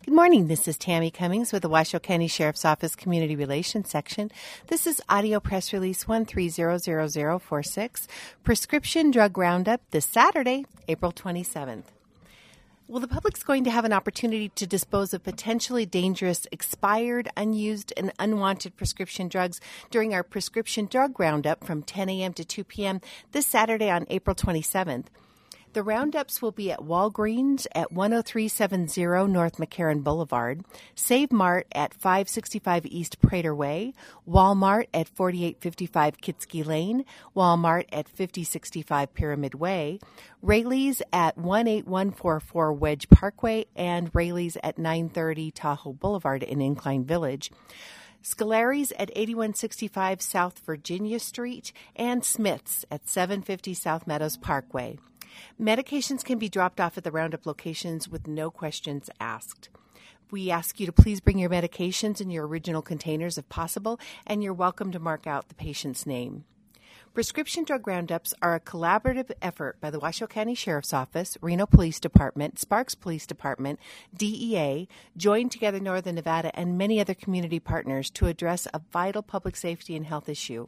Good morning. This is Tammy Cummings with the Washoe County Sheriff's Office Community Relations Section. This is Audio Press Release 130046, Prescription Drug Roundup this Saturday, April 27th. Well, the public's going to have an opportunity to dispose of potentially dangerous, expired, unused, and unwanted prescription drugs during our Prescription Drug Roundup from 10 a.m. to 2 p.m. this Saturday on April 27th. The roundups will be at Walgreens at 10370 North McCarran Boulevard, Save Mart at 565 East Prater Way, Walmart at 4855 Kitsky Lane, Walmart at 5065 Pyramid Way, Rayleigh's at 18144 Wedge Parkway, and Rayleigh's at 930 Tahoe Boulevard in Incline Village. Scolari's at 8165 South Virginia Street, and Smith's at 750 South Meadows Parkway. Medications can be dropped off at the Roundup locations with no questions asked. We ask you to please bring your medications in your original containers if possible, and you're welcome to mark out the patient's name. Prescription drug roundups are a collaborative effort by the Washoe County Sheriff's Office, Reno Police Department, Sparks Police Department, DEA, Join Together Northern Nevada, and many other community partners to address a vital public safety and health issue.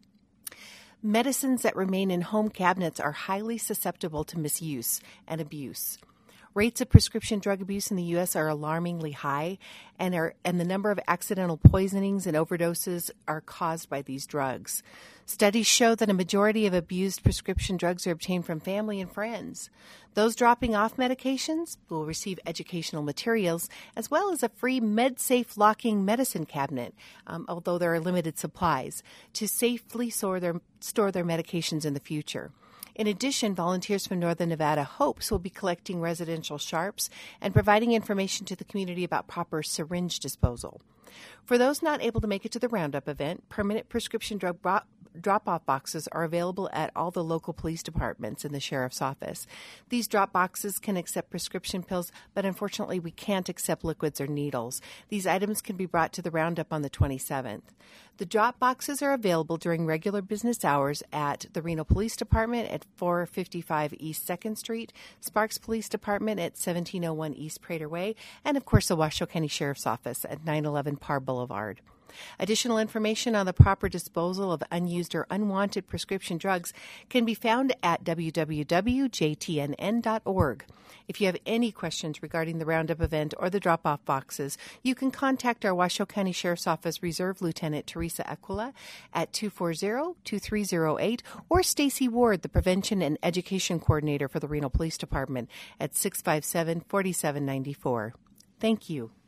Medicines that remain in home cabinets are highly susceptible to misuse and abuse. Rates of prescription drug abuse in the U.S. are alarmingly high, and the number of accidental poisonings and overdoses are caused by these drugs. Studies show that a majority of abused prescription drugs are obtained from family and friends. Those dropping off medications will receive educational materials as well as a free MedSafe locking medicine cabinet, although there are limited supplies, to safely store their medications in the future. In addition, volunteers from Northern Nevada Hopes will be collecting residential sharps and providing information to the community about proper syringe disposal. For those not able to make it to the Roundup event, permanent prescription drug drop-off boxes are available at all the local police departments in the sheriff's office. These drop boxes can accept prescription pills, but unfortunately we can't accept liquids or needles. These items can be brought to the Roundup on the 27th. The drop boxes are available during regular business hours at the Reno Police Department at 455 East 2nd Street, Sparks Police Department at 1701 East Prater Way, and of course the Washoe County Sheriff's Office at 911 Parr Boulevard. Additional information on the proper disposal of unused or unwanted prescription drugs can be found at www.jtnn.org. If you have any questions regarding the Roundup event or the drop-off boxes, you can contact our Washoe County Sheriff's Office Reserve Lieutenant Teresa Aquila at 240-2308 or Stacy Ward, the Prevention and Education Coordinator for the Reno Police Department, at 657-4794. Thank you.